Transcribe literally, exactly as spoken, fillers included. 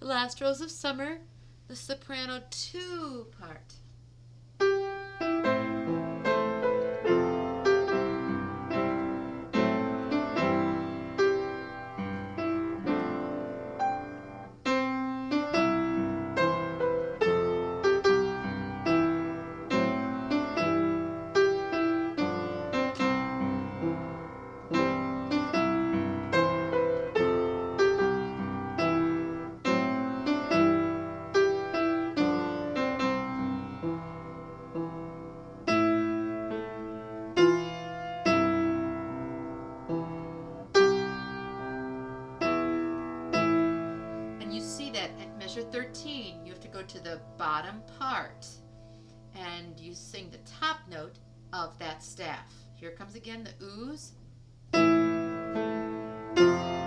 The Last Rose of Summer, the soprano two part. Measure thirteen, you have to go to the bottom part and you sing the top note of that staff. Here comes again the ooze.